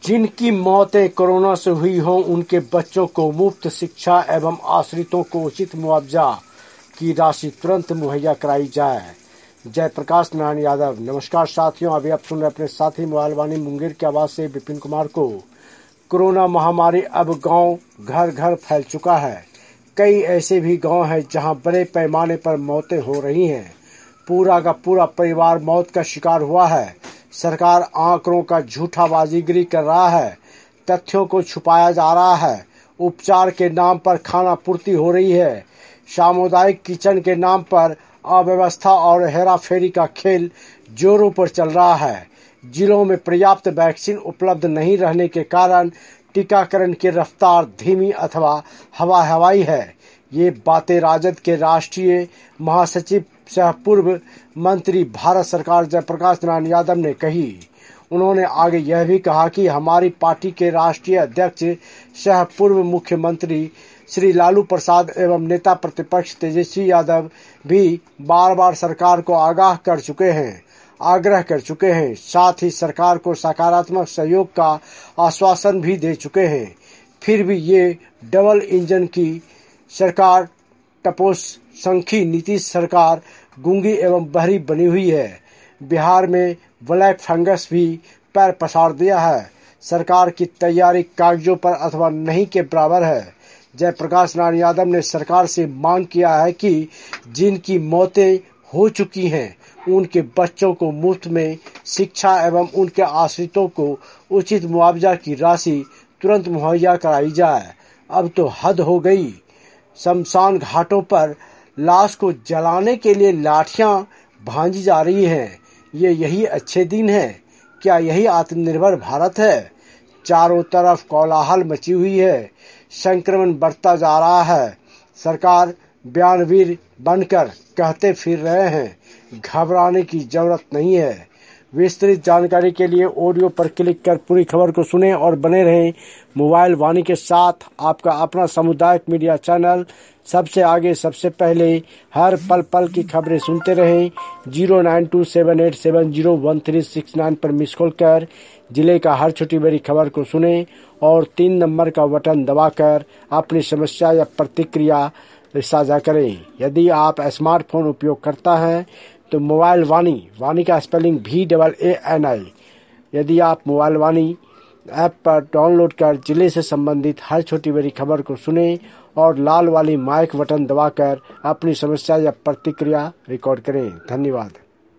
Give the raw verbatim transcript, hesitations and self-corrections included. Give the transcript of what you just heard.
जिनकी मौतें कोरोना से हुई हों उनके बच्चों को मुफ्त शिक्षा एवं आश्रितों को उचित मुआवजा की राशि तुरंत मुहैया कराई जाए। जयप्रकाश नारायण यादव। नमस्कार साथियों, अभी आप सुन रहे अपने साथी मोबाइल वाणी मुंगेर की आवाज से विपिन कुमार को। कोरोना महामारी अब गांव घर घर फैल चुका है। कई ऐसे भी गांव हैं जहां बड़े पैमाने पर मौतें हो रही हैं। पूरा का पूरा परिवार मौत का शिकार हुआ है। सरकार आंकड़ों का झूठा बाजीगरी कर रहा है, तथ्यों को छुपाया जा रहा है। उपचार के नाम पर खाना पूर्ति हो रही है। सामुदायिक किचन के नाम पर अव्यवस्था और हेराफेरी का खेल जोरों पर चल रहा है। जिलों में पर्याप्त वैक्सीन उपलब्ध नहीं रहने के कारण टीकाकरण की रफ्तार धीमी अथवा हवा हवाई है। ये बातें राजद के राष्ट्रीय महासचिव सह पूर्व मंत्री भारत सरकार जयप्रकाश नारायण यादव ने कही। उन्होंने आगे यह भी कहा कि हमारी पार्टी के राष्ट्रीय अध्यक्ष सह पूर्व मुख्यमंत्री श्री लालू प्रसाद एवं नेता प्रतिपक्ष तेजस्वी यादव भी बार बार सरकार को आगाह कर चुके हैं आग्रह कर चुके हैं। साथ ही सरकार को सकारात्मक सहयोग का आश्वासन भी दे चुके हैं। फिर भी ये डबल इंजन की सरकार, टपोसंखी नीतीश सरकार गूंगी एवं बहरी बनी हुई है। बिहार में ब्लैक फंगस भी पैर पसार दिया है। सरकार की तैयारी कागजों पर अथवा नहीं के बराबर है। जयप्रकाश नारायण यादव ने सरकार से मांग किया है कि जिनकी मौतें हो चुकी हैं उनके बच्चों को मुफ्त में शिक्षा एवं उनके आश्रितों को उचित मुआवजा की राशि तुरंत मुहैया कराई जाए। अब तो हद हो गई। शमशान घाटों पर लाश को जलाने के लिए लाठियां भांजी जा रही हैं। ये यही अच्छे दिन हैं? क्या यही आत्मनिर्भर भारत है? चारों तरफ कोलाहल मची हुई है। संक्रमण बढ़ता जा रहा है। सरकार बयानवीर बनकर कहते फिर रहे हैं, घबराने की जरूरत नहीं है। विस्तृत जानकारी के लिए ऑडियो पर क्लिक कर पूरी खबर को सुनें और बने रहें मोबाइल वाणी के साथ। आपका अपना सामुदायिक मीडिया चैनल सबसे आगे सबसे पहले हर पल पल की खबरें सुनते रहें। Zero nine two seven eight seven zero one three six nine पर मिस कॉल कर जिले का हर छोटी बड़ी खबर को सुनें और तीन नंबर का बटन दबाकर अपनी समस्या या प्रतिक्रिया साझा करें। यदि आप स्मार्टफोन उपयोग करता है तो मोबाइल वाणी, वाणी का स्पेलिंग भी डबल ए एन आई, यदि आप मोबाइल वाणी ऐप पर डाउनलोड कर जिले से संबंधित हर छोटी बड़ी खबर को सुनें और लाल वाली माइक बटन दबाकर अपनी समस्या या प्रतिक्रिया रिकॉर्ड करें। धन्यवाद।